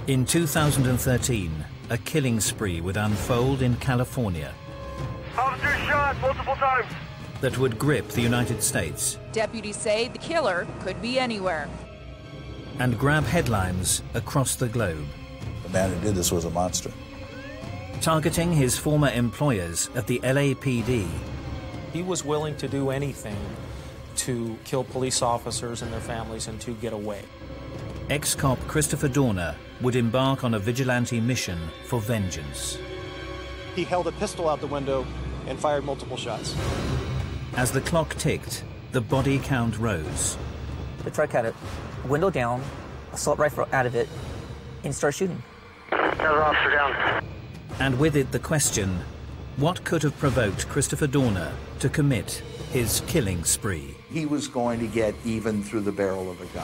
In 2013, a killing spree would unfold in California. Officer shot multiple times. That would grip the United States. Deputies say the killer could be anywhere. And grab headlines across the globe. The man who did this was a monster. Targeting his former employers at the LAPD. He was willing to do anything to kill police officers and their families and to get away. Ex-cop Christopher Dorner would embark on a vigilante mission for vengeance. He held a pistol out the window and fired multiple shots. As the clock ticked, the body count rose. The truck had a window down, assault rifle out of it, and started shooting. Another officer down. And with it the question, what could have provoked Christopher Dorner to commit his killing spree? He was going to get even through the barrel of a gun.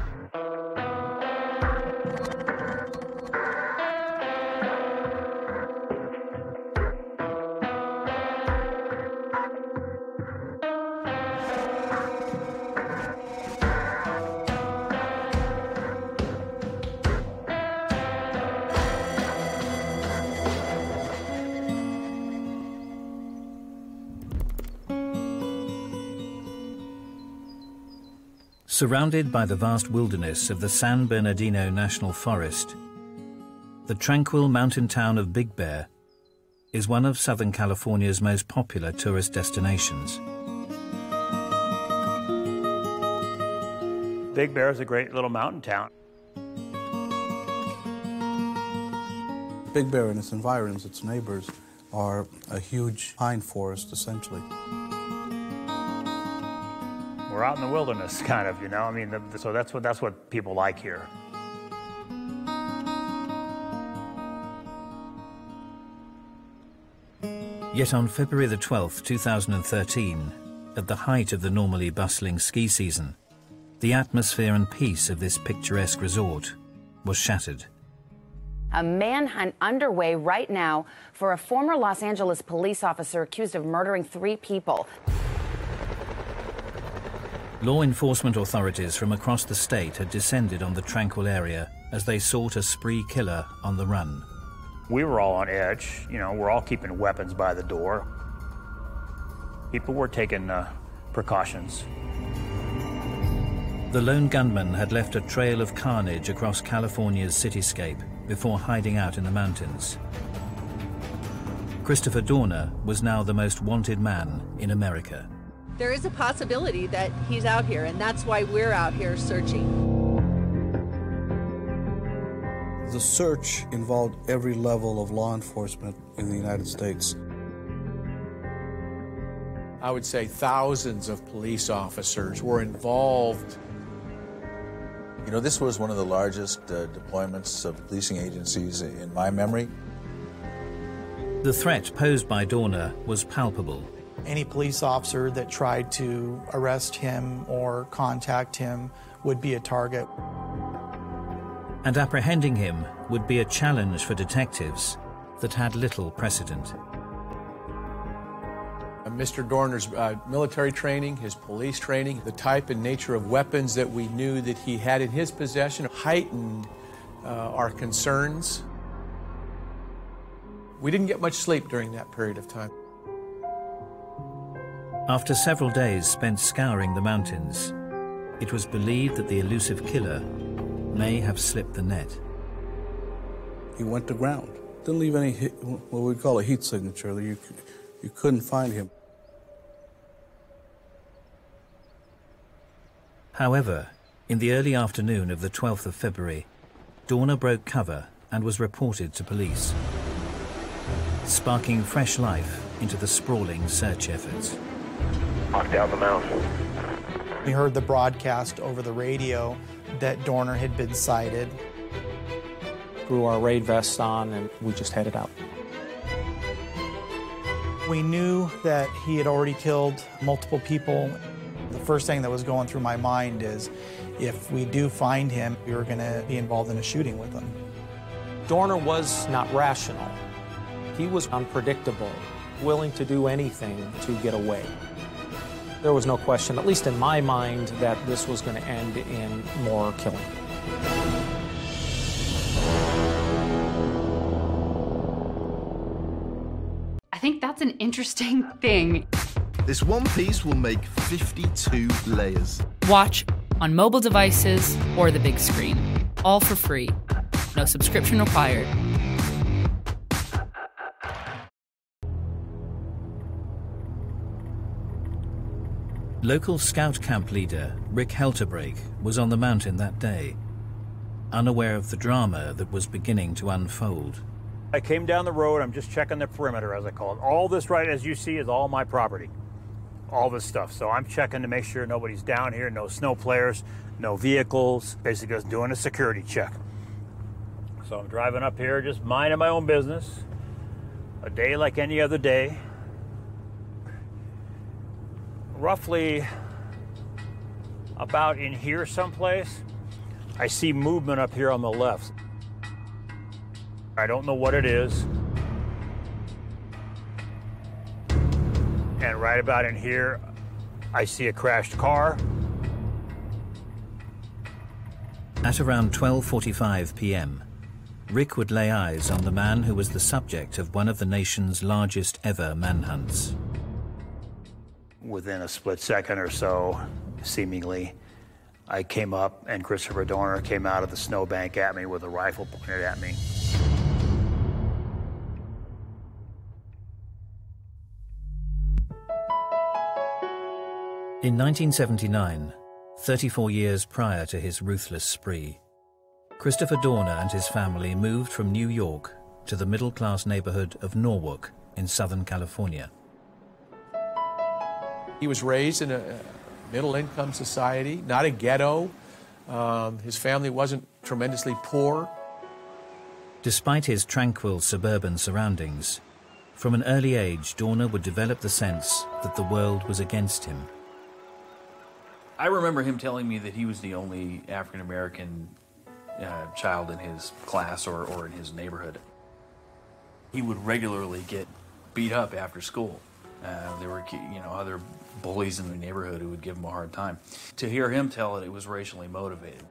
Surrounded by the vast wilderness of the San Bernardino National Forest, the tranquil mountain town of Big Bear is one of Southern California's most popular tourist destinations. Big Bear is a great little mountain town. Big Bear and its environs, its neighbors, are a huge pine forest, essentially. We're out in the wilderness, kind of, you know. I mean, so that's what people like here. Yet on February the 12th, 2013, at the height of the normally bustling ski season, the atmosphere and peace of this picturesque resort was shattered. A manhunt underway right now for a former Los Angeles police officer accused of murdering 3 people. Law enforcement authorities from across the state had descended on the tranquil area as they sought a spree killer on the run. We were all on edge, you know, we're all keeping weapons by the door. People were taking precautions. The lone gunman had left a trail of carnage across California's cityscape before hiding out in the mountains. Christopher Dorner was now the most wanted man in America. There is a possibility that he's out here, and that's why we're out here searching. The search involved every level of law enforcement in the United States. I would say thousands of police officers were involved. You know, this was one of the largest deployments of policing agencies in my memory. The threat posed by Dorner was palpable. Any police officer that tried to arrest him or contact him would be a target. And apprehending him would be a challenge for detectives that had little precedent. Mr. Dorner's military training, his police training, the type and nature of weapons that we knew that he had in his possession heightened our concerns. We didn't get much sleep during that period of time. After several days spent scouring the mountains, it was believed that the elusive killer may have slipped the net. He went to ground. Didn't leave any, what we call a heat signature. You couldn't find him. However, in the early afternoon of the 12th of February, Dorner broke cover and was reported to police, sparking fresh life into the sprawling search efforts. Walk down the mountain. We heard the broadcast over the radio that Dorner had been sighted. Threw our raid vests on and we just headed out. We knew that he had already killed multiple people. The first thing that was going through my mind is, if we do find him, we were going to be involved in a shooting with him. Dorner was not rational. He was unpredictable, willing to do anything to get away. There was no question, at least in my mind, that this was going to end in more killing. That's an interesting thing. This one piece will make 52 layers. Watch on mobile devices or the big screen. All for free. No subscription required. Local scout camp leader Rick Helterbrake was on the mountain that day, unaware of the drama that was beginning to unfold. I came down the road, I'm just checking the perimeter, as I call it. All this right as you see is all my property. All this stuff. So I'm checking to make sure nobody's down here, no snow players, no vehicles, basically just doing a security check. So I'm driving up here, just minding my own business. A day like any other day. Roughly about in here someplace, I see movement up here on the left. I don't know what it is. And right about in here, I see a crashed car. At around 12:45 p.m., Rick would lay eyes on the man who was the subject of one of the nation's largest ever manhunts. Within a split second or so, seemingly, I came up and Christopher Dorner came out of the snowbank at me with a rifle pointed at me. In 1979, 34 years prior to his ruthless spree, Christopher Dorner and his family moved from New York to the middle-class neighborhood of Norwalk in Southern California. He was raised in a middle-income society, not a ghetto. His family wasn't tremendously poor. Despite his tranquil suburban surroundings, from an early age, Dorner would develop the sense that the world was against him. I remember him telling me that he was the only African-American child in his class or in his neighborhood. He would regularly get beat up after school. There were, other bullies in the neighborhood who would give him a hard time. To hear him tell it, it was racially motivated.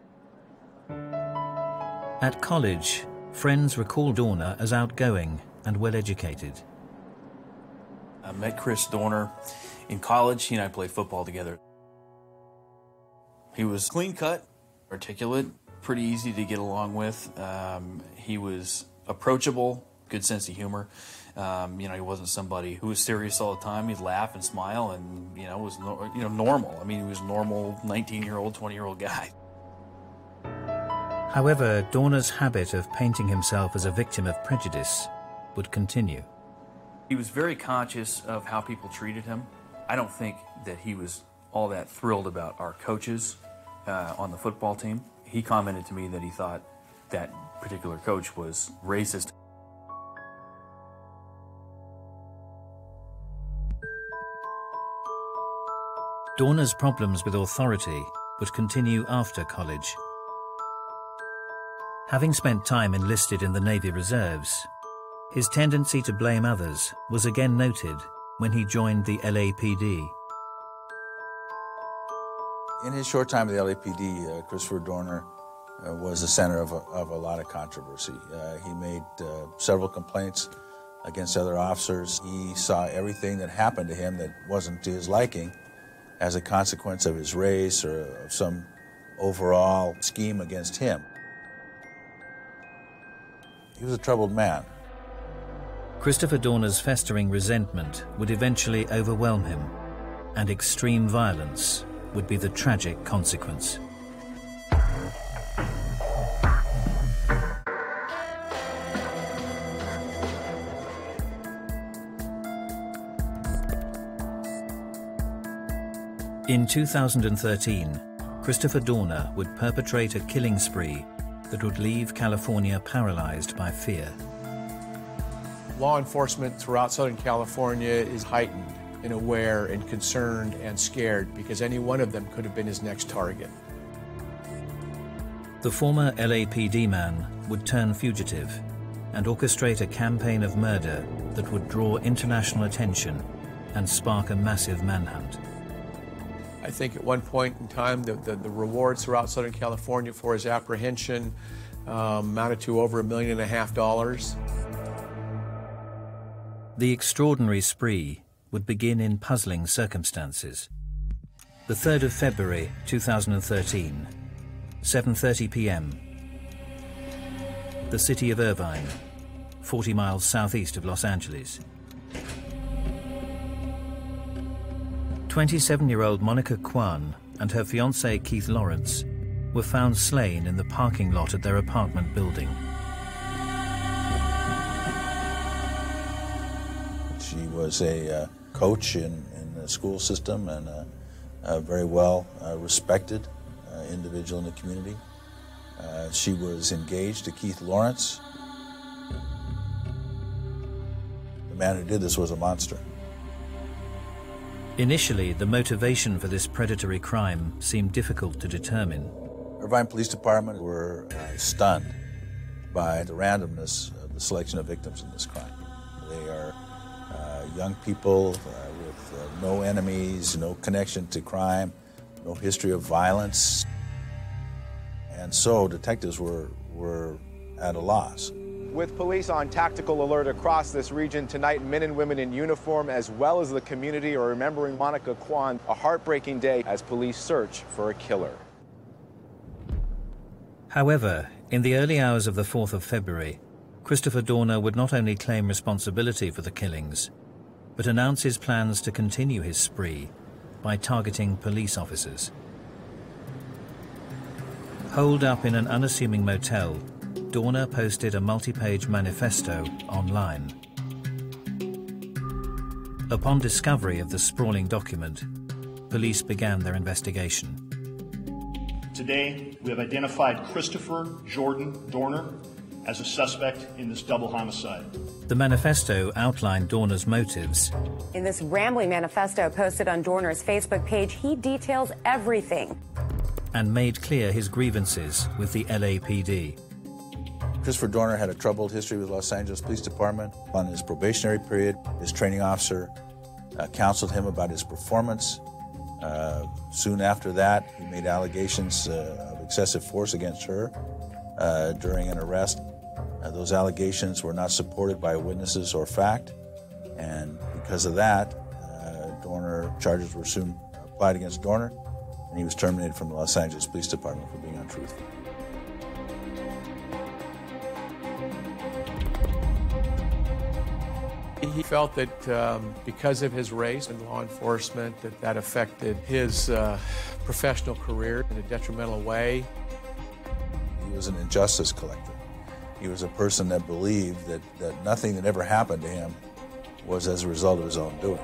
At college, friends recall Dorner as outgoing and well-educated. I met Chris Dorner in college. He and I played football together. He was clean-cut, articulate, pretty easy to get along with. He was approachable, good sense of humor. He wasn't somebody who was serious all the time. He'd laugh and smile and, was normal. I mean, he was a normal 19-year-old, 20-year-old guy. However, Dorner's habit of painting himself as a victim of prejudice would continue. He was very conscious of how people treated him. I don't think that he was all that thrilled about our coaches on the football team. He commented to me that he thought that particular coach was racist. Dorner's problems with authority would continue after college. Having spent time enlisted in the Navy Reserves, his tendency to blame others was again noted when he joined the LAPD. In his short time at the LAPD, Christopher Dorner was the center of a lot of controversy. He made several complaints against other officers. He saw everything that happened to him that wasn't to his liking as a consequence of his race or of some overall scheme against him. He was a troubled man. Christopher Dorner's festering resentment would eventually overwhelm him, and extreme violence would be the tragic consequence. In 2013, Christopher Dorner would perpetrate a killing spree that would leave California paralyzed by fear. Law enforcement throughout Southern California is heightened and aware and concerned and scared because any one of them could have been his next target. The former LAPD man would turn fugitive and orchestrate a campaign of murder that would draw international attention and spark a massive manhunt. I think at one point in time, the rewards throughout Southern California for his apprehension amounted to over $1.5 million. The extraordinary spree would begin in puzzling circumstances. The 3rd of February 2013, 7:30 p.m. The city of Irvine, 40 miles southeast of Los Angeles. 27-year-old Monica Kwan and her fiancé Keith Lawrence were found slain in the parking lot at their apartment building. She was a coach in the school system and a very well respected individual in the community. She was engaged to Keith Lawrence. The man who did this was a monster. Initially, the motivation for this predatory crime seemed difficult to determine. Irvine Police Department were stunned by the randomness of the selection of victims in this crime. They are young people with no enemies, no connection to crime, no history of violence. And so detectives were at a loss. With police on tactical alert across this region tonight, men and women in uniform as well as the community are remembering Monica Kwan, a heartbreaking day as police search for a killer. However, in the early hours of the 4th of February, Christopher Dorner would not only claim responsibility for the killings, but announce his plans to continue his spree by targeting police officers. Holed up in an unassuming motel, Dorner posted a multi-page manifesto online. Upon discovery of the sprawling document, police began their investigation. Today, we have identified Christopher Jordan Dorner as a suspect in this double homicide. The manifesto outlined Dorner's motives. In this rambling manifesto posted on Dorner's Facebook page, he details everything. And made clear his grievances with the LAPD. Christopher Dorner had a troubled history with Los Angeles Police Department. On his probationary period, his training officer counseled him about his performance. Soon after that, he made allegations of excessive force against her during an arrest. Those allegations were not supported by witnesses or fact, and because of that, charges were soon applied against Dorner, and he was terminated from the Los Angeles Police Department for being untruthful. He felt that because of his race in law enforcement, that affected his professional career in a detrimental way. He was an injustice collector. He was a person that believed that nothing that ever happened to him was as a result of his own doing.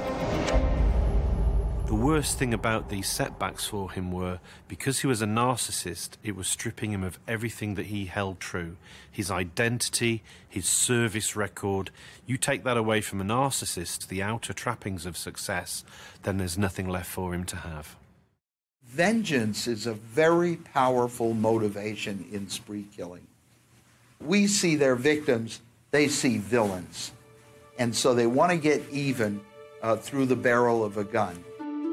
The worst thing about these setbacks for him were, because he was a narcissist, it was stripping him of everything that he held true. His identity, his service record. You take that away from a narcissist, the outer trappings of success, then there's nothing left for him to have. Vengeance is a very powerful motivation in spree killing. We see their victims, they see villains. And so they want to get even through the barrel of a gun.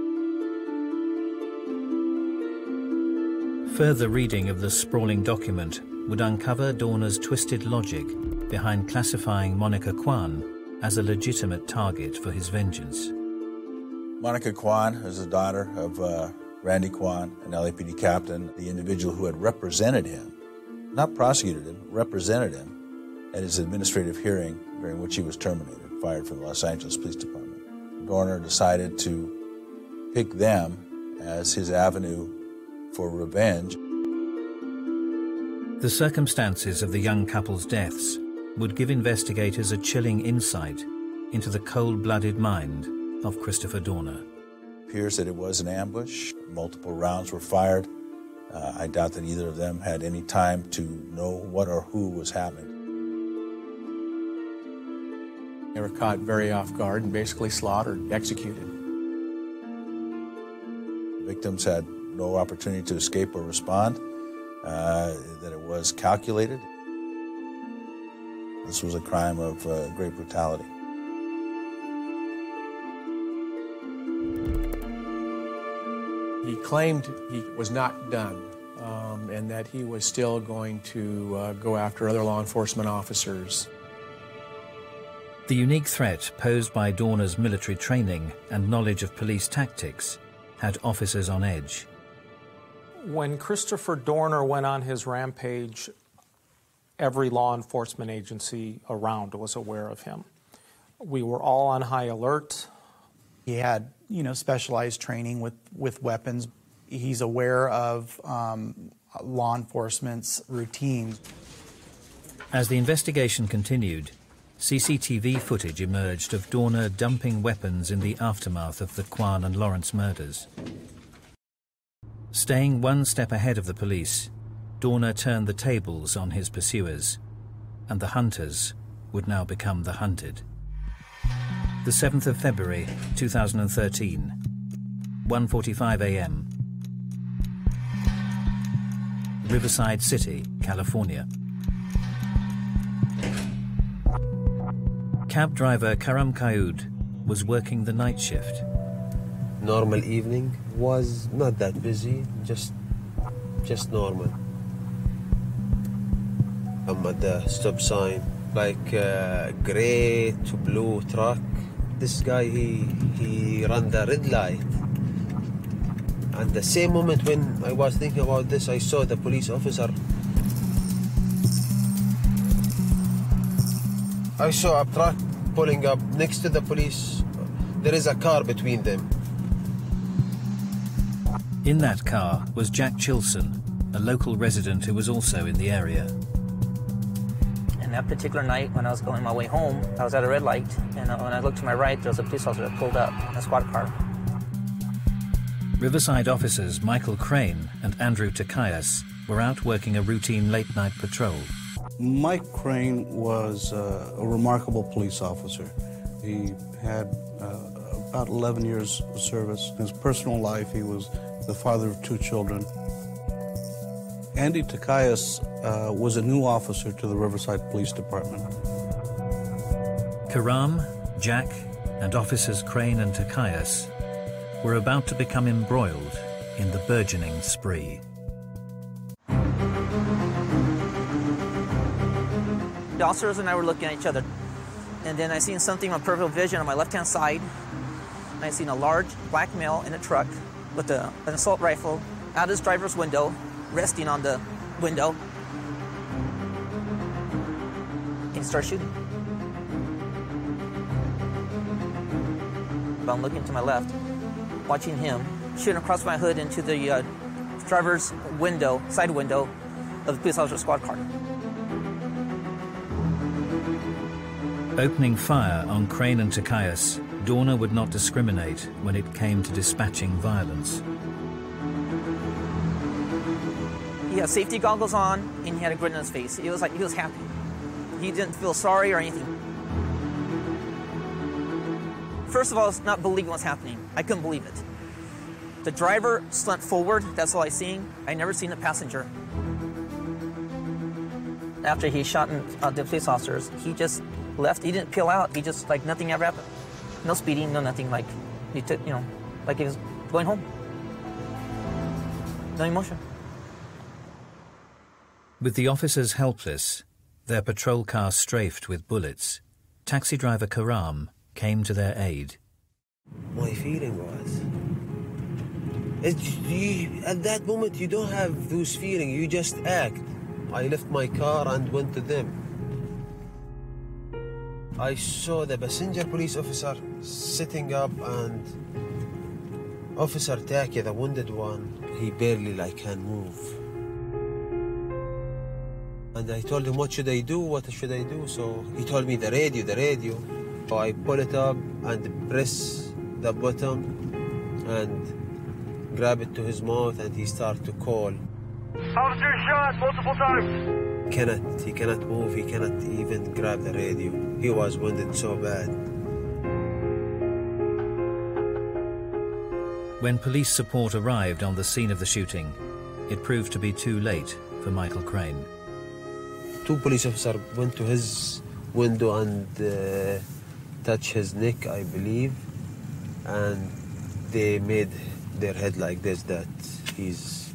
Further reading of the sprawling document would uncover Dorner's twisted logic behind classifying Monica Kwan as a legitimate target for his vengeance. Monica Kwan is the daughter of Randy Kwan, an LAPD captain, the individual who had represented him, not prosecuted him, represented him at his administrative hearing during which he was terminated, fired from the Los Angeles Police Department. Dorner decided to pick them as his avenue for revenge. The circumstances of the young couple's deaths would give investigators a chilling insight into the cold-blooded mind of Christopher Dorner. It appears that it was an ambush. Multiple rounds were fired. I doubt that either of them had any time to know what or who was happening. They were caught very off guard and basically slaughtered, executed. Victims had no opportunity to escape or respond, that it was calculated. This was a crime of great brutality. He claimed he was not done, and that he was still going to go after other law enforcement officers. The unique threat posed by Dorner's military training and knowledge of police tactics had officers on edge. When Christopher Dorner went on his rampage, every law enforcement agency around was aware of him. We were all on high alert. He had, specialized training with weapons. He's aware of law enforcement's routines. As the investigation continued, CCTV footage emerged of Dorner dumping weapons in the aftermath of the Kwan and Lawrence murders. Staying one step ahead of the police, Dorner turned the tables on his pursuers, and the hunters would now become the hunted. The 7th of February, 2013, 1:45 a.m. Riverside City, California. Cab driver Karam Kaoud was working the night shift. Normal evening, was not that busy, just normal. I'm at the stop sign, like gray to blue truck. This guy, he ran the red light. And the same moment when I was thinking about this, I saw the police officer. I saw a truck pulling up next to the police. There is a car between them. In that car was Jack Chilson, a local resident who was also in the area. And that particular night, when I was going my way home, I was at a red light, and when I looked to my right, there was a police officer that pulled up in a squad car. Riverside officers Michael Crane and Andrew Takayas were out working a routine late-night patrol. Mike Crane was a remarkable police officer. He had about 11 years of service. In his personal life, he was the father of 2 children. Andy Takayas was a new officer to the Riverside Police Department. Karam, Jack, and officers Crane and Takayas were about to become embroiled in the burgeoning spree. The officers and I were looking at each other, and then I seen something on peripheral vision on my left-hand side, and I seen a large black male in a truck with an assault rifle out his driver's window, resting on the window, and he started shooting. I'm looking to my left, watching him shooting across my hood into the driver's window, side window of the police officer's squad car. Opening fire on Crane and Takayas, Dorner would not discriminate when it came to dispatching violence. He had safety goggles on, and he had a grin on his face. It was like he was happy. He didn't feel sorry or anything. First of all, I was not believing what's happening. I couldn't believe it. The driver slumped forward. That's all I seen. I never seen the passenger. After he shot the police officers, he just left. He didn't peel out. He just, like, nothing ever happened. No speeding, no nothing. Like, he took, like he was going home. No emotion. With the officers helpless, their patrol car strafed with bullets, taxi driver Karam came to their aid. My feeling was, at that moment you don't have those feelings, you just act. I left my car and went to them. I saw the passenger police officer sitting up, and Officer Taki, the wounded one, he barely can move. And I told him, what should I do? What should I do? So he told me the radio. So I pull it up and press the button and grab it to his mouth, and he started to call. Officer shot multiple times. He cannot move. He cannot even grab the radio. He was wounded so bad. When police support arrived on the scene of the shooting, it proved to be too late for Michael Crane. 2 police officers went to his window and touched his neck, I believe, and they made their head like this, that he's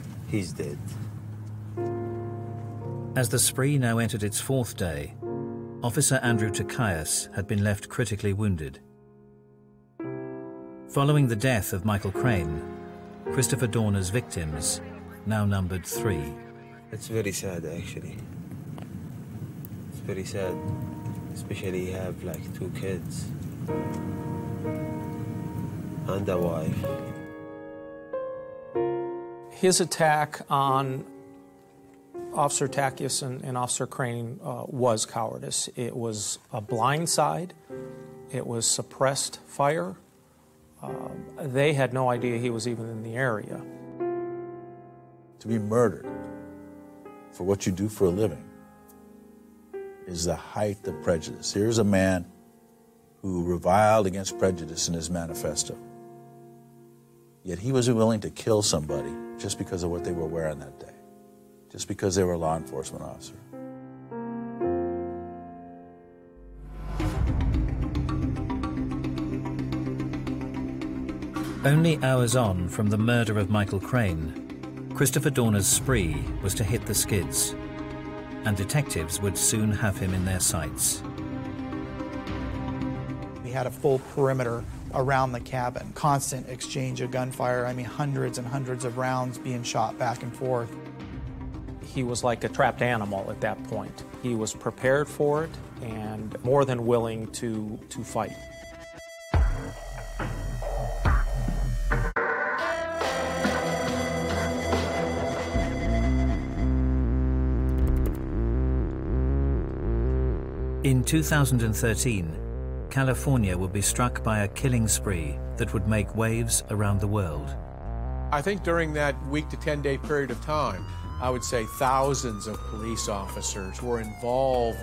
dead. As the spree now entered its 4th day, Officer Andrew Takaias had been left critically wounded. Following the death of Michael Crane, Christopher Dorner's victims now numbered 3. It's very sad, actually. It's very sad, especially have like 2 kids and a wife. His attack on Officer Takaias and Officer Crane was cowardice. It was a blindside. It was suppressed fire. They had no idea he was even in the area. To be murdered for what you do for a living is the height of prejudice. Here's a man who reviled against prejudice in his manifesto. Yet he was willing to kill somebody just because of what they were wearing that day, just because they were a law enforcement officer. Only hours on from the murder of Michael Crane, Christopher Dorner's spree was to hit the skids, and detectives would soon have him in their sights. We had a full perimeter around the cabin, constant exchange of gunfire. I mean, hundreds and hundreds of rounds being shot back and forth. He was like a trapped animal at that point. He was prepared for it and more than willing to fight. In 2013, California would be struck by a killing spree that would make waves around the world. I think during that week to 10-day period of time, I would say thousands of police officers were involved.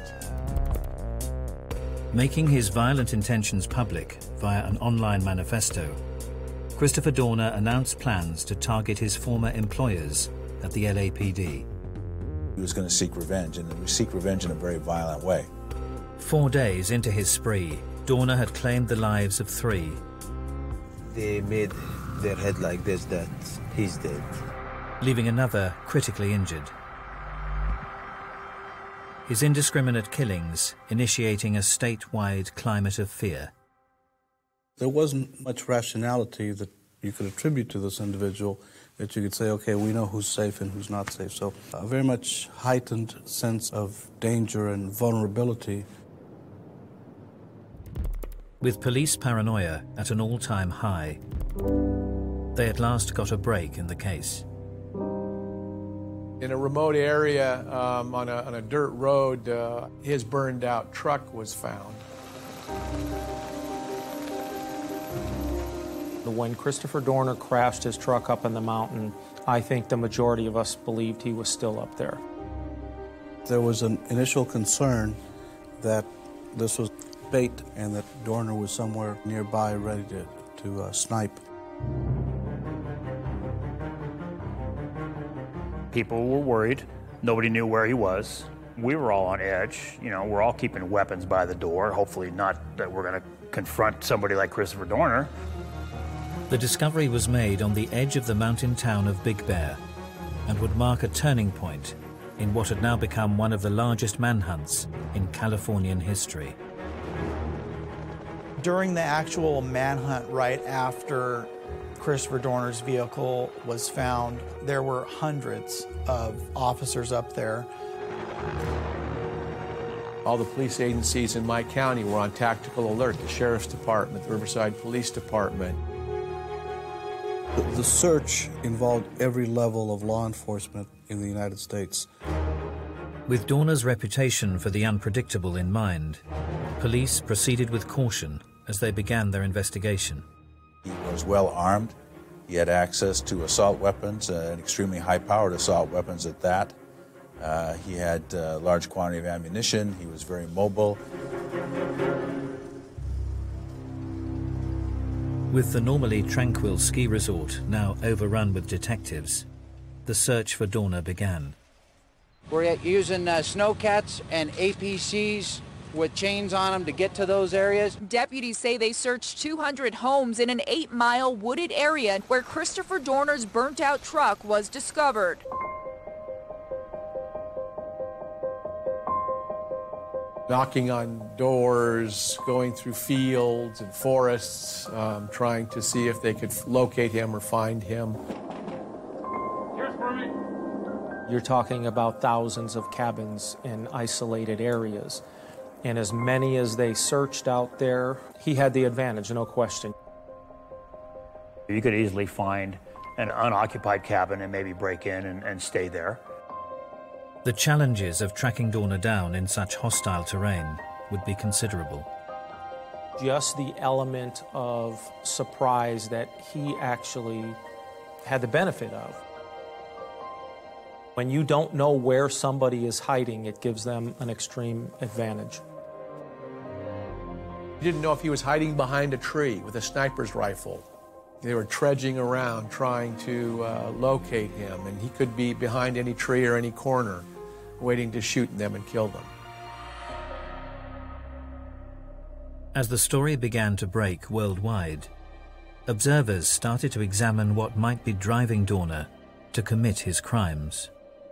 Making his violent intentions public via an online manifesto, Christopher Dorner announced plans to target his former employers at the LAPD. He was going to seek revenge, and he would seek revenge in a very violent way. 4 days into his spree, Dorner had claimed the lives of 3. They made their head like this, that he's dead, leaving another critically injured. His indiscriminate killings initiating a statewide climate of fear. There wasn't much rationality that you could attribute to this individual that you could say, okay, we know who's safe and who's not safe. So a very much heightened sense of danger and vulnerability. With police paranoia at an all-time high, they at last got a break in the case. In a remote area on a dirt road, his burned out truck was found. When Christopher Dorner crashed his truck up in the mountain, I think the majority of us believed he was still up there. There was an initial concern that this was bait and that Dorner was somewhere nearby ready to snipe. People were worried. Nobody knew where he was. We were all on edge. You know, we're all keeping weapons by the door. Hopefully not that we're going to confront somebody like Christopher Dorner. The discovery was made on the edge of the mountain town of Big Bear and would mark a turning point in what had now become one of the largest manhunts in Californian history. During the actual manhunt right after Christopher Dorner's vehicle was found, there were hundreds of officers up there. All the police agencies in my county were on tactical alert, the Sheriff's Department, the Riverside Police Department. The search involved every level of law enforcement in the United States. With Dorner's reputation for the unpredictable in mind, police proceeded with caution as they began their investigation. He was well armed. He had access to assault weapons, and extremely high-powered assault weapons at that. He had a large quantity of ammunition. He was very mobile. With the normally tranquil ski resort now overrun with detectives, the search for Dorner began. We're using snowcats and APCs with chains on them to get to those areas. Deputies say they searched 200 homes in an 8-mile wooded area where Christopher Dorner's burnt-out truck was discovered. knocking on doors, going through fields and forests, trying to see if they could locate him or find him. You're talking about thousands of cabins in isolated areas. And as many as they searched out there, he had the advantage, no question. You could easily find an unoccupied cabin and maybe break in and stay there. The challenges of tracking Dorner down in such hostile terrain would be considerable. Just the element of surprise that he actually had the benefit of. When you don't know where somebody is hiding, it gives them an extreme advantage. You didn't know if he was hiding behind a tree with a sniper's rifle. They were trudging around trying to locate him, and he could be behind any tree or any corner, waiting to shoot them and kill them. As the story began to break worldwide, observers started to examine what might be driving Dorner to commit his crimes.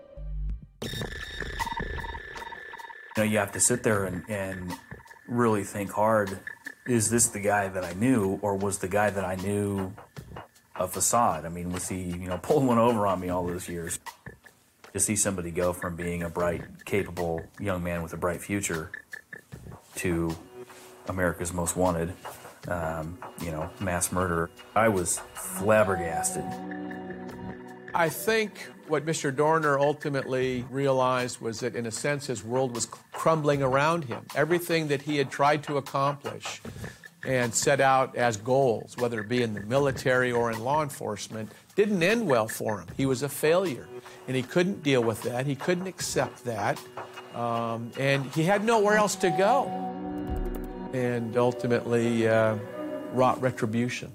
You have to sit there and really think hard. Is this the guy that I knew, or was the guy that I knew a facade? I mean, was he, pulling one over on me all those years? To see somebody go from being a bright, capable young man with a bright future to America's Most Wanted, mass murderer, I was flabbergasted. I think what Mr. Dorner ultimately realized was that, in a sense, his world was crumbling around him. Everything that he had tried to accomplish and set out as goals, whether it be in the military or in law enforcement, didn't end well for him. He was a failure, and he couldn't deal with that. He couldn't accept that, and he had nowhere else to go, and ultimately wrought retribution.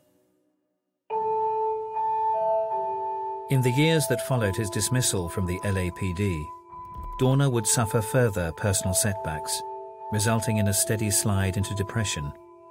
In the years that followed his dismissal from the LAPD, Dorner would suffer further personal setbacks, resulting in a steady slide into depression.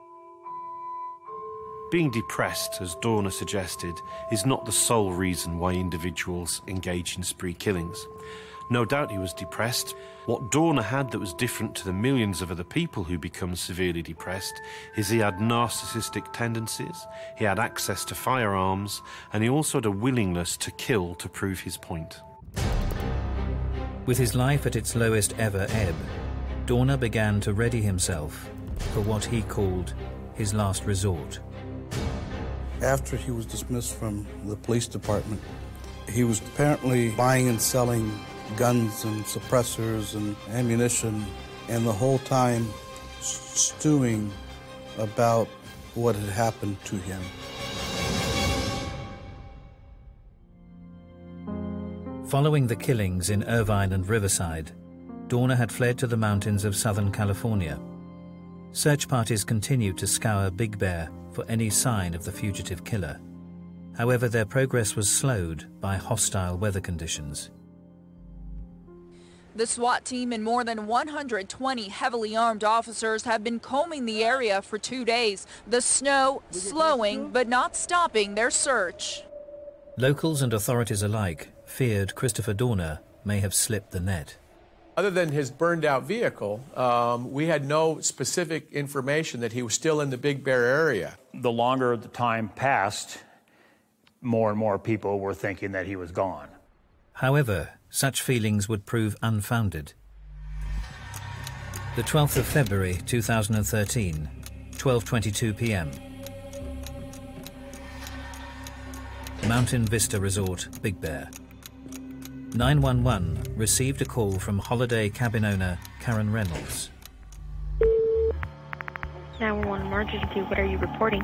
Being depressed, as Dorner suggested, is not the sole reason why individuals engage in spree killings. No doubt he was depressed. What Dorner had that was different to the millions of other people who become severely depressed is he had narcissistic tendencies, he had access to firearms, and he also had a willingness to kill to prove his point. With his life at its lowest ever ebb, Dorner began to ready himself for what he called his last resort. After he was dismissed from the police department, he was apparently buying and selling guns and suppressors and ammunition, and the whole time stewing about what had happened to him. Following the killings in Irvine and Riverside, Dorner had fled to the mountains of Southern California. Search parties continued to scour Big Bear for any sign of the fugitive killer. However, their progress was slowed by hostile weather conditions. The SWAT team and more than 120 heavily armed officers have been combing the area for 2 days. The snow slowing but not stopping their search. Locals and authorities alike feared Christopher Dorner may have slipped the net. Other than his burned-out vehicle, we had no specific information that he was still in the Big Bear area. The longer the time passed, more and more people were thinking that he was gone. However, such feelings would prove unfounded. The 12th of February 2013, 12:22 p.m. Mountain Vista Resort, Big Bear. 911 received a call from holiday cabin owner Karen Reynolds. 911 emergency, what are you reporting?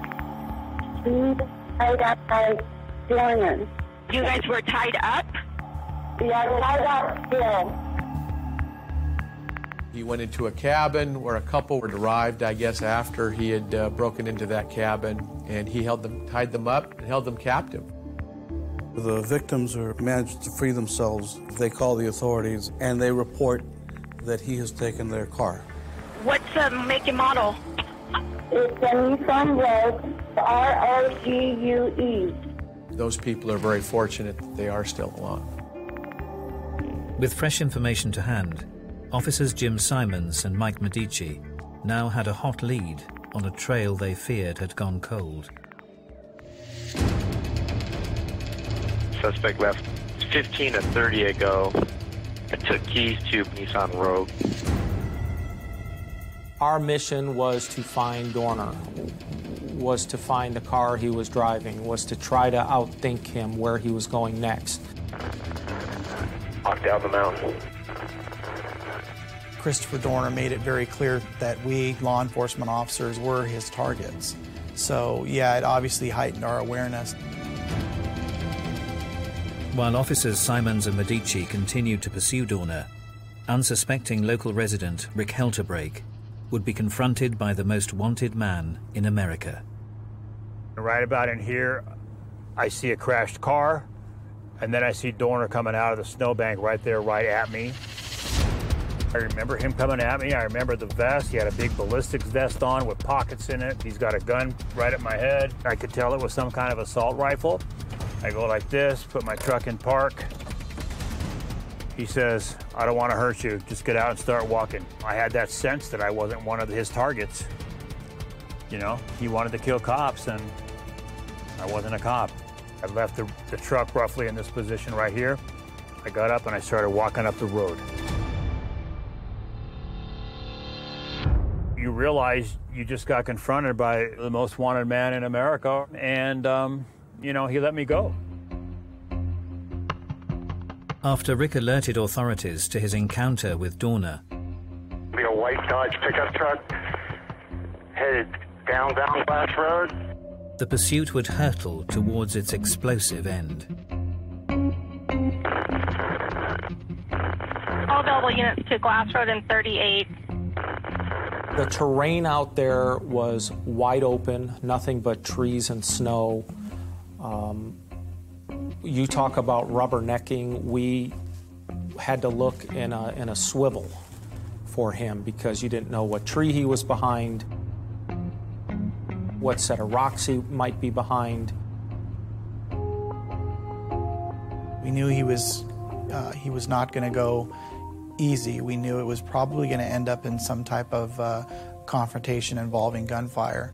I got tied down. You guys were tied up? Yeah, tied up still. He went into a cabin where a couple had arrived, I guess, after he had broken into that cabin, and he tied them up and held them captive. The victims managed to free themselves. They call the authorities, and they report that he has taken their car. What's the make and model? It's a Nissan Rogue, ROGUE. Those people are very fortunate that they are still alive. With fresh information to hand, Officers Jim Simons and Mike Medici now had a hot lead on a trail they feared had gone cold. Suspect left 15 to 30 ago and took keys to Nissan Rogue. Our mission was to find Dorner, was to find the car he was driving, was to try to outthink him where he was going next. Walk down the mountain. Christopher Dorner made it very clear that we, law enforcement officers, were his targets. So, yeah, it obviously heightened our awareness. While officers Simons and Medici continued to pursue Dorner, unsuspecting local resident Rick Helterbrake would be confronted by the most wanted man in America. Right about in here, I see a crashed car, and then I see Dorner coming out of the snowbank right there, right at me. I remember him coming at me. I remember the vest. He had a big ballistics vest on with pockets in it. He's got a gun right at my head. I could tell it was some kind of assault rifle. I go like this, put my truck in park. He says, "I don't want to hurt you. Just get out and start walking." I had that sense that I wasn't one of his targets. You know, he wanted to kill cops, and I wasn't a cop. I left the truck roughly in this position right here. I got up and I started walking up the road. You realize you just got confronted by the most wanted man in America, and, you know, he let me go. After Rick alerted authorities to his encounter with Dorner, Be a white Dodge pickup truck headed down Glass Road. the pursuit would hurtle towards its explosive end. All available units to Glass Road and 38. The terrain out there was wide open, nothing but trees and snow. You talk about rubbernecking. We had to look in a swivel for him because you didn't know what tree he was behind, what set of rocks he might be behind. We knew he was not going to go easy. We knew it was probably going to end up in some type of confrontation involving gunfire.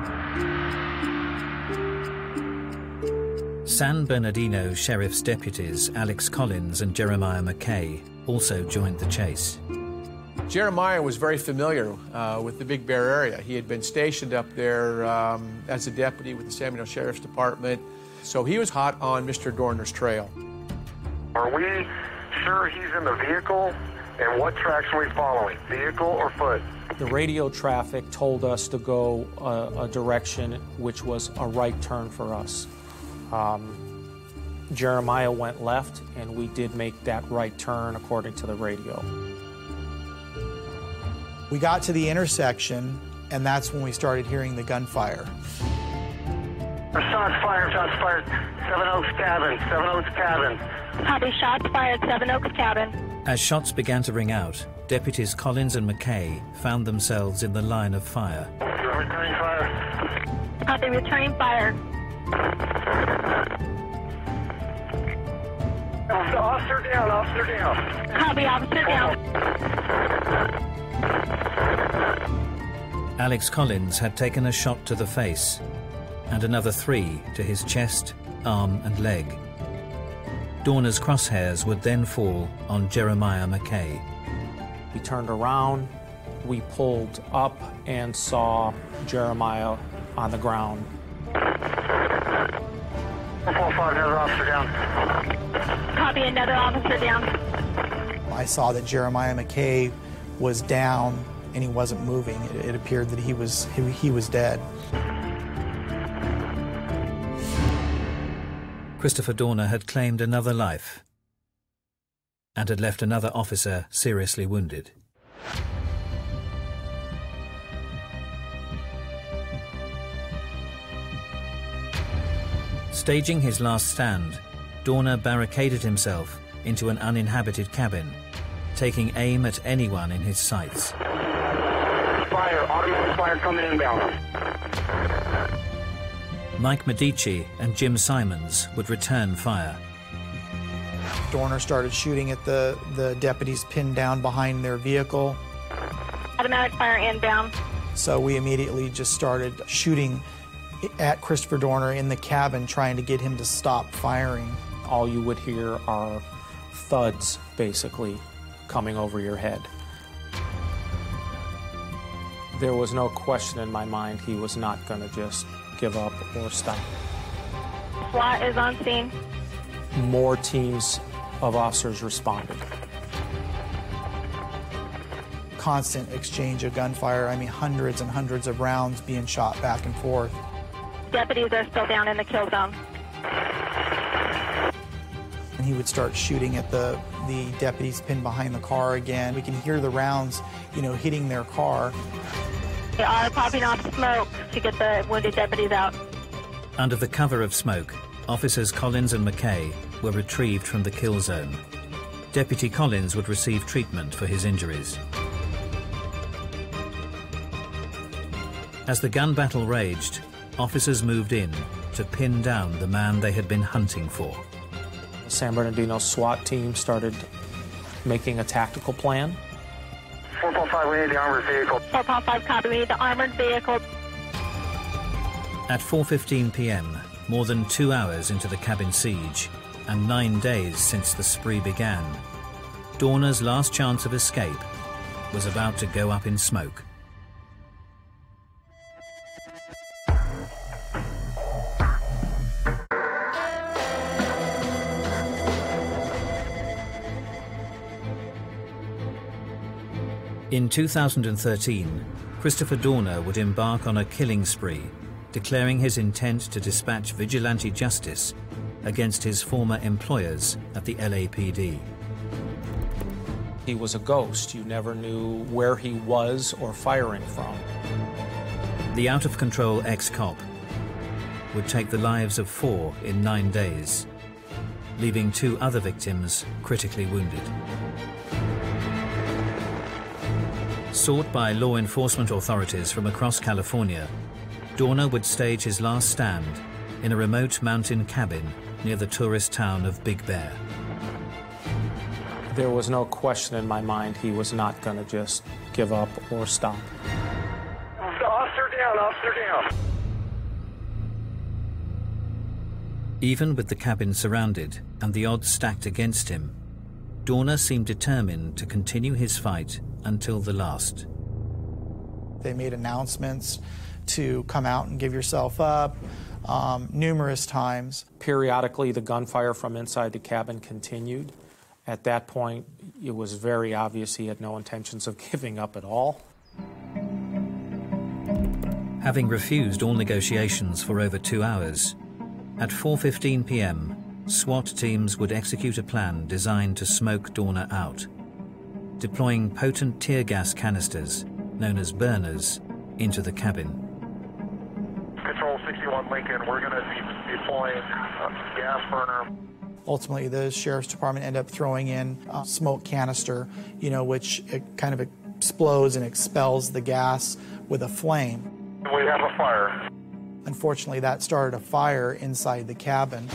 San Bernardino Sheriff's deputies Alex Collins and Jeremiah McKay also joined the chase. Jeremiah was very familiar with the Big Bear area. He had been stationed up there as a deputy with the San Bernardino Sheriff's Department, so he was hot on Mr. Dorner's trail. Are we sure he's in the vehicle? And what tracks are we following, vehicle or foot? The radio traffic told us to go a direction which was a right turn for us. Jeremiah went left, and we did make that right turn according to the radio. We got to the intersection, and that's when we started hearing the gunfire. Shots fired, 7 Oaks Cabin, 7 Oaks Cabin. Copy, shots fired, 7 Oaks Cabin. As shots began to ring out, deputies Collins and McKay found themselves in the line of fire. Returning fire. Copy, returning fire. Officer down, officer down. Copy, officer down. Alex Collins had taken a shot to the face and another 3 to his chest, arm and leg. Dorner's crosshairs would then fall on Jeremiah McKay. We turned around, we pulled up and saw Jeremiah on the ground. 445, another officer down. Copy, another officer down. I saw that Jeremiah McKay was down and he wasn't moving. It appeared that he was dead. Christopher Dorner had claimed another life and had left another officer seriously wounded. Staging his last stand, Dorner barricaded himself into an uninhabited cabin, taking aim at anyone in his sights. Fire, automatic fire coming inbound. Mike Medici and Jim Simons would return fire. Dorner started shooting at the deputies pinned down behind their vehicle. Automatic fire inbound. So we immediately just started shooting at Christopher Dorner in the cabin, trying to get him to stop firing. All you would hear are thuds, basically, coming over your head. There was no question in my mind he was not going to just give up or stop. SWAT is on scene. More teams of officers responded. Constant exchange of gunfire. I mean, hundreds and hundreds of rounds being shot back and forth. Deputies are still down in the kill zone. And he would start shooting at the deputies pinned behind the car again. We can hear the rounds, hitting their car. They are popping off smoke to get the wounded deputies out. Under the cover of smoke, officers Collins and McKay were retrieved from the kill zone. Deputy Collins would receive treatment for his injuries. As the gun battle raged, officers moved in to pin down the man they had been hunting for. The San Bernardino SWAT team started making a tactical plan. 4.5, we need the armored vehicle. 4.5, copy, we need the armored vehicle. At 4:15 p.m., more than 2 hours into the cabin siege, and 9 days since the spree began, Dorner's last chance of escape was about to go up in smoke. In 2013, Christopher Dorner would embark on a killing spree, declaring his intent to dispatch vigilante justice against his former employers at the LAPD. He was a ghost. You never knew where he was or firing from. The out-of-control ex-cop would take the lives of 4 in 9 days, leaving 2 other victims critically wounded. Sought by law enforcement authorities from across California, Dorner would stage his last stand in a remote mountain cabin near the tourist town of Big Bear. There was no question in my mind he was not going to just give up or stop. Officer down, officer down. Even with the cabin surrounded and the odds stacked against him, Dorner seemed determined to continue his fight until the last. They made announcements to come out and give yourself up numerous times. Periodically, the gunfire from inside the cabin continued. At that point, it was very obvious he had no intentions of giving up at all. Having refused all negotiations for over 2 hours, at 4:15 p.m., SWAT teams would execute a plan designed to smoke Dorner out, deploying potent tear gas canisters, known as burners, into the cabin. Control 61 Lincoln, we're going to be deploying a gas burner. Ultimately, the sheriff's department ended up throwing in a smoke canister, which it kind of explodes and expels the gas with a flame. We have a fire. Unfortunately, that started a fire inside the cabin.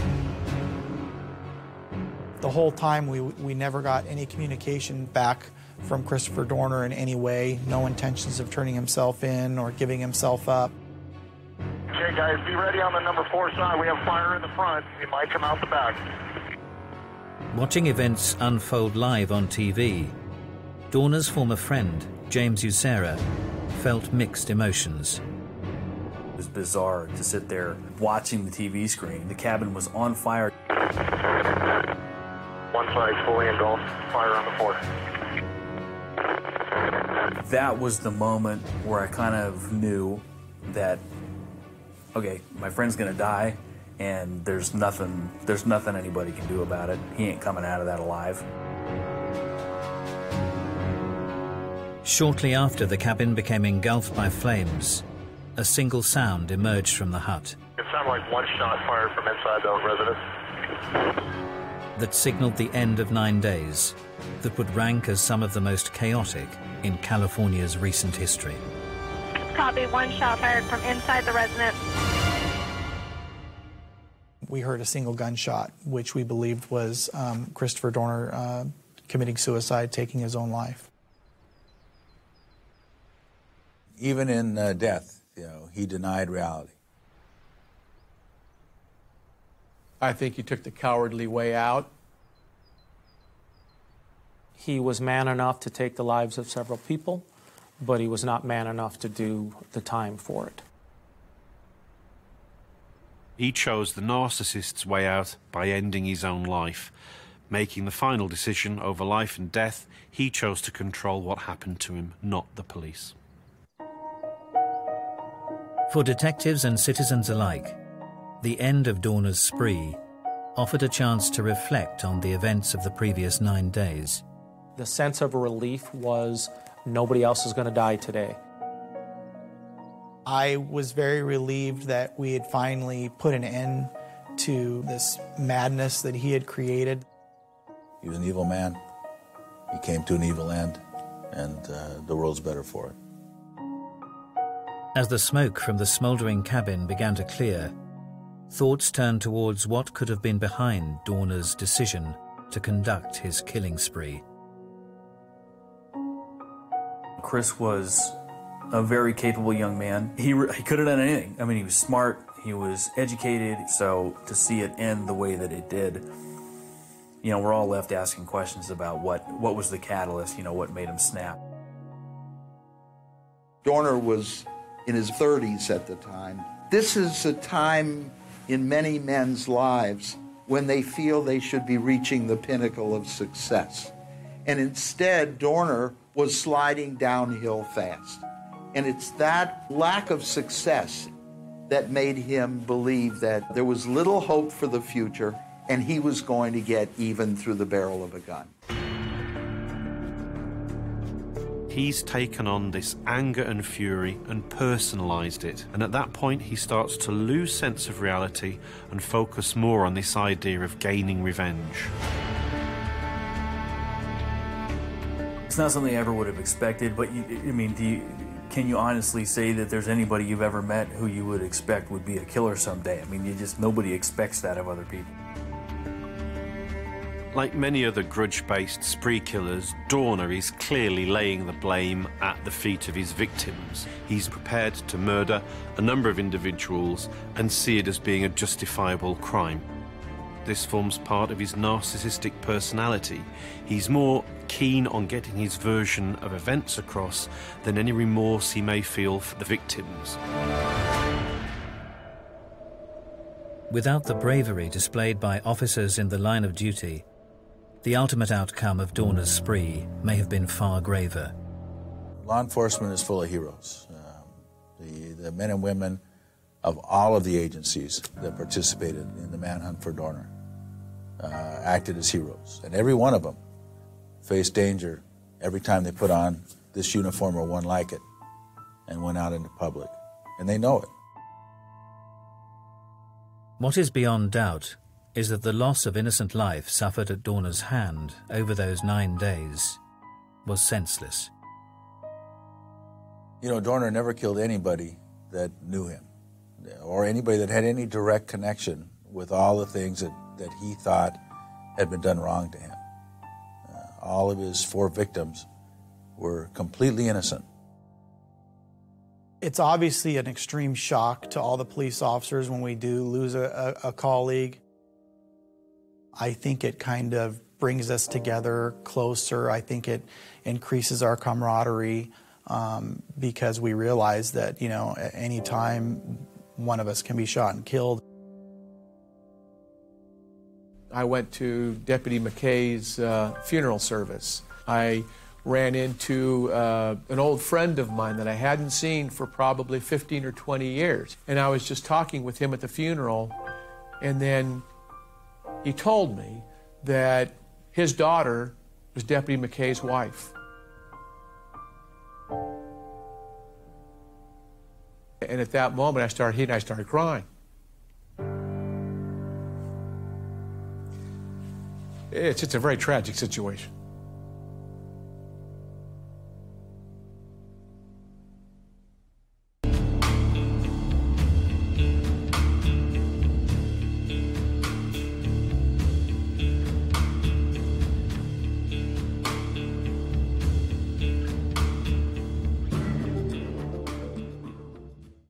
The whole time, we never got any communication back from Christopher Dorner in any way. No intentions of turning himself in or giving himself up. Okay, guys, be ready on the number 4 side. We have fire in the front. It might come out the back. Watching events unfold live on TV, Dorner's former friend, James Ucera, felt mixed emotions. It was bizarre to sit there watching the TV screen. The cabin was on fire. One side fully engulfed, fire on the 4. That was the moment where I kind of knew that, okay, my friend's gonna die, and there's nothing anybody can do about it. He ain't coming out of that alive. Shortly after the cabin became engulfed by flames, a single sound emerged from the hut. It sounded like one shot fired from inside the residence. That signaled the end of 9 days, that would rank as some of the most chaotic in California's recent history. Copy, one shot fired from inside the residence. We heard a single gunshot, which we believed was Christopher Dorner committing suicide, taking his own life. Even in death, he denied reality. I think he took the cowardly way out. He was man enough to take the lives of several people, but he was not man enough to do the time for it. He chose the narcissist's way out by ending his own life. Making the final decision over life and death, he chose to control what happened to him, not the police. For detectives and citizens alike, the end of Dorner's spree offered a chance to reflect on the events of the previous 9 days. The sense of relief was nobody else is going to die today. I was very relieved that we had finally put an end to this madness that he had created. He was an evil man. He came to an evil end, and the world's better for it. As the smoke from the smouldering cabin began to clear, thoughts turned towards what could have been behind Dorner's decision to conduct his killing spree. Chris was a very capable young man. He could have done anything. I mean, he was smart, he was educated, so to see it end the way that it did, we're all left asking questions about what was the catalyst, what made him snap. Dorner was in his 30s at the time. This is a time in many men's lives when they feel they should be reaching the pinnacle of success. And instead, Dorner was sliding downhill fast. And it's that lack of success that made him believe that there was little hope for the future and he was going to get even through the barrel of a gun. He's taken on this anger and fury and personalised it. And at that point, he starts to lose sense of reality and focus more on this idea of gaining revenge. It's not something I ever would have expected, but can you honestly say that there's anybody you've ever met who you would expect would be a killer someday? I mean, nobody expects that of other people. Like many other grudge-based spree killers, Dorner is clearly laying the blame at the feet of his victims. He's prepared to murder a number of individuals and see it as being a justifiable crime. This forms part of his narcissistic personality. He's more keen on getting his version of events across than any remorse he may feel for the victims. Without the bravery displayed by officers in the line of duty, the ultimate outcome of Dorner's spree may have been far graver. Law enforcement is full of heroes. The men and women of all of the agencies that participated in the manhunt for Dorner acted as heroes. And every one of them faced danger every time they put on this uniform or one like it and went out into public. And they know it. What is beyond doubt is that the loss of innocent life suffered at Dorner's hand over those 9 days was senseless. Dorner never killed anybody that knew him or anybody that had any direct connection with all the things that he thought had been done wrong to him. All of his 4 victims were completely innocent. It's obviously an extreme shock to all the police officers when we do lose a colleague. I think it kind of brings us together closer. I think it increases our camaraderie because we realize that, at any time one of us can be shot and killed. I went to Deputy McKay's funeral service. I ran into an old friend of mine that I hadn't seen for probably 15 or 20 years. And I was just talking with him at the funeral, and then he told me that his daughter was Deputy McKay's wife. And at that moment, I started crying. It's a very tragic situation.